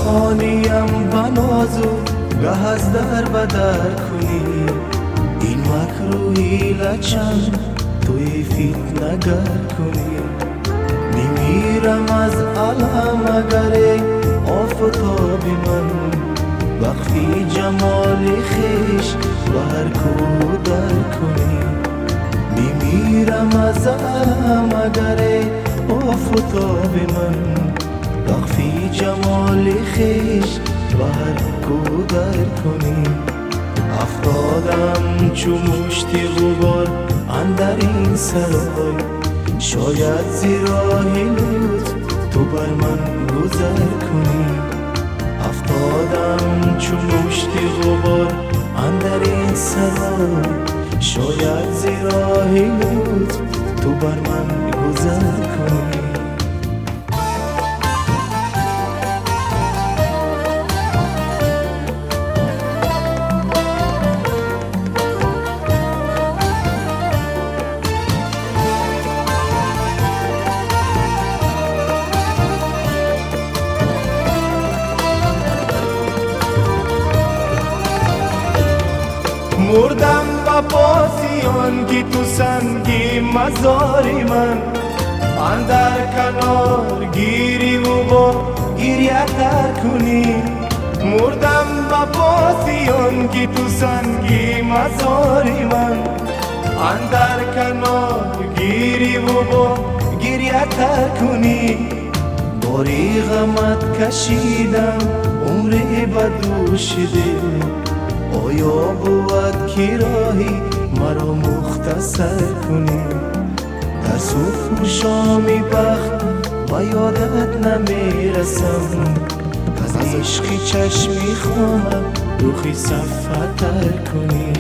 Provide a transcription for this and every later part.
خانیم بنازو گه از در بدر کنی این مکروهی لچن توی فتنه گر کنی میمیرم از علم اگر آفتاب من وقتی جمال خیش بر کودر کنی میمیرم از علم اگر آفتاب من وقتی جمال خیش بر کودر کنی افتادم چو مشتی غبار اندر این سرای شاید زیراه لطف تو بر من گذر کنی افتادم چو مشتی غبار اندر این سرای شاید زیراه لطف تو بر من گذر کنی مردم با پاسیان که تو سنگی مزاری من اندر کنار گیری و با گریه تر کنی مردم با پاسیان که تو سنگی مزاری من اندر کنار گیری و با گریه تر کنی باری غمت کشیدم عمری بدوشیده آیا بود که راهی مرا مختصر کنی در صبح و شامی بخت و یادت نمیرسم از عشقی چشمی خواهم روخی صفحه تر کنی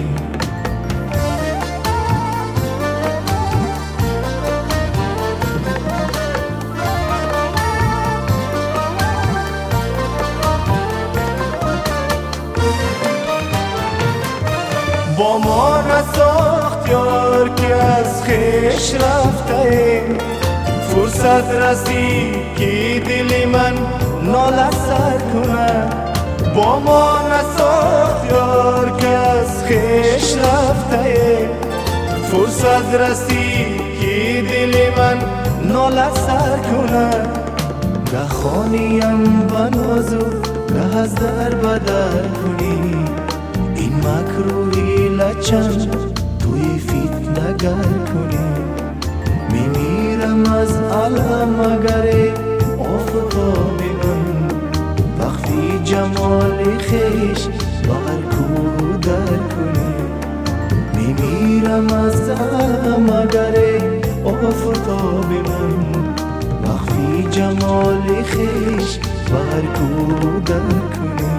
با ما نساخت یار که از خیش رفته فرصت رسید که دل من ناله سر کنه با ما نساخت یار که از خیش رفته فرصت رسید که دل من ناله سر کنه گه خانیم بنازو گه از در بدر کنی این مکروهی لچن توی فتنه گر کنی میمیرم از علم اگر آفتاب من وقتی جمال خیش بر کودر کنی میمیرم از علم اگر آفتاب من وقتی جمال خیش بر کودر کنی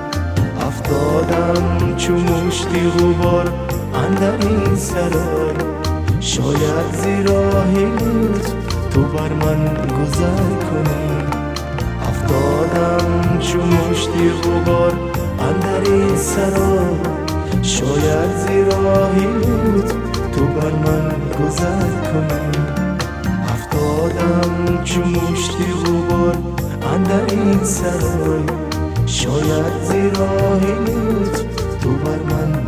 افتادم چو مشتی غبار اندر این سرای شاید زیراه لطف تو بر من گذر کنی افتادم چو مشتی غبار اندر این سرای شاید زیراه لطف تو بر من گذر کنی افتادم چو مشتی غبار اندر این سرای شاید زیراه لطف تو بر من